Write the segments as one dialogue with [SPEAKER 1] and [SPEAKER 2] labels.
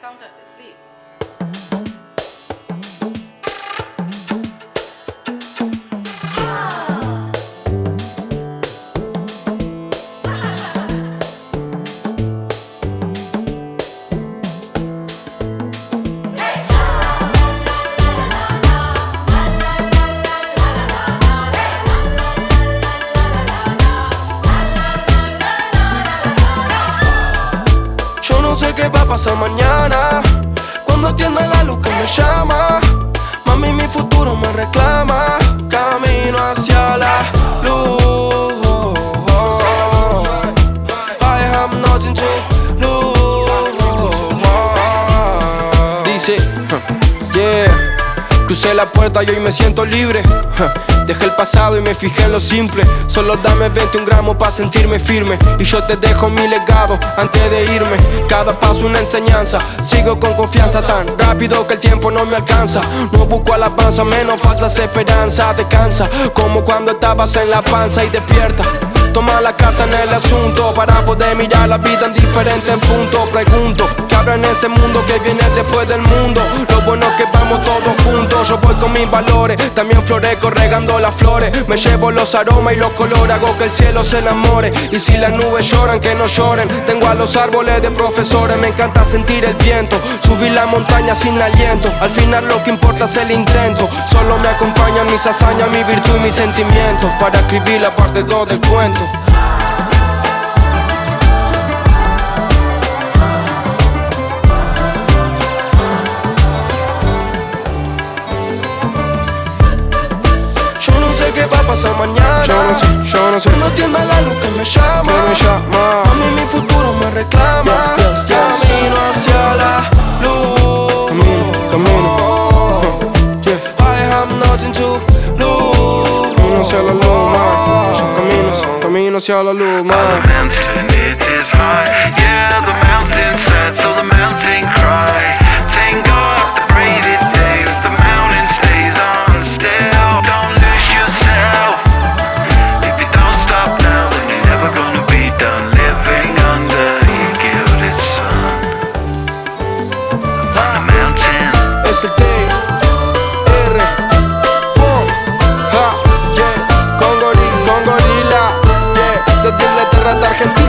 [SPEAKER 1] count us it, please.
[SPEAKER 2] No sé qué va a pasar mañana, cuando atienda la luz que me llama. Mami, mi futuro me reclama. Camino hacia la luz. I have nothing to lose. Dice, yeah. Crucé la puerta y hoy me siento libre. Dejé el pasado y me fijé en lo simple. Solo dame 21 gramos para sentirme firme. Y yo te dejo mi legado antes de irme. Cada paso una enseñanza. Sigo con confianza tan rápido que el tiempo no me alcanza. No busco alabanza, menos falsas esperanzas. Descansa como cuando estabas en la panza y despierta. Toma la carta en el asunto para poder mirar la vida en diferentes puntos. Pregunto, ¿qué habrá en ese mundo que viene después del mundo? Lo bueno es que vamos todos juntos. Yo voy con mis valores, también florezco regando las flores. Me llevo los aromas y los colores, hago que el cielo se enamore. Y si las nubes lloran, que no lloren. Tengo a los árboles de profesores, me encanta sentir el viento. Subir la montaña sin aliento, al final lo que importa es el intento. Solo me acompañan mis hazañas, mi virtud y mis sentimientos para escribir la parte 2 del cuento. Yo no sé qué va a pasar mañana. Yo no sé. No atienda la luz que me llama. Mami, mi futuro me reclama. Camino hacia la luz. Camino. I have nothing to lose. Camino hacia la luz, camino hacia la luz,
[SPEAKER 3] The mountain, it is high. Yeah, the mountain said, so the mountain cried. Thank God the breathe day. The mountain stays on still. Don't lose yourself. If you don't stop now, then you're never gonna be done living under your gilded sun. On the mountain.
[SPEAKER 2] Es el T-R. Yeah. Con gorila. Yeah. Desde Inglaterra hasta Argentina.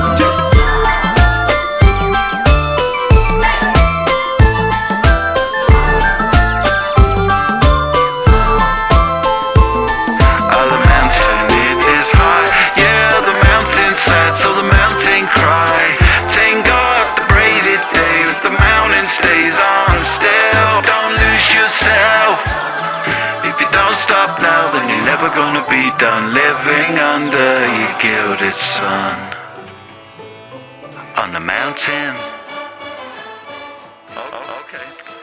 [SPEAKER 3] So the mountain cried. Thank God the braided day. The mountain stays on still. Don't lose yourself. If you don't stop now, then you're never gonna be done living under your gilded sun. On the mountain. Okay.